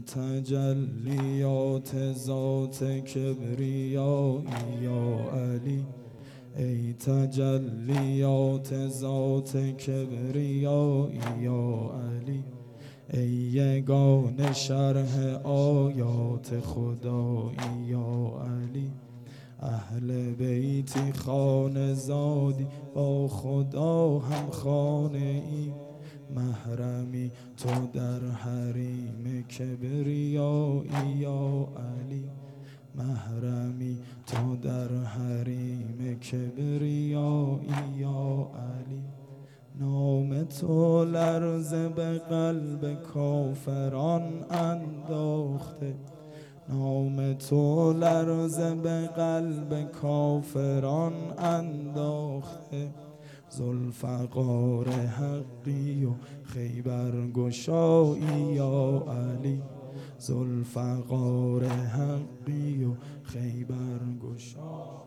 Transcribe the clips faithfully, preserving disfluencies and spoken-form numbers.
تجلیات ذات کبریایی یا علی، ای تجلیات ذات کبریایی یا علی، ای یگانه شرح آیات خدایی یا علی. اهل بیتی خانه زادی با خدا هم خانه ای، محرمی تو در حریم کبریایی یا علی، محرمی تو در حریم کبریایی یا علی. نام تو لرزه به قلب کافران انداخته، نام تو لرزه به قلب کافران انداخته، ذوالفقار حقی و خیبر گشایی یا علی، ذوالفقار حقی و خیبر گشایی.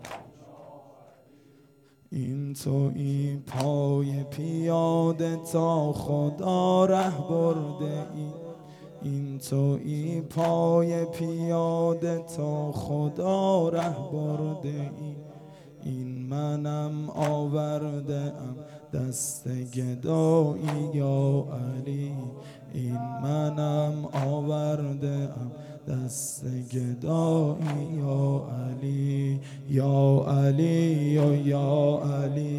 این تویی پای پیاده تا خدا ره برده ای، این تویی پای پیاده تا خدا ره برده ای، این منم آورده ام دست گدایی یا علی، این منم آورده ام دست گدایی یا علی، یا علی و یا علی.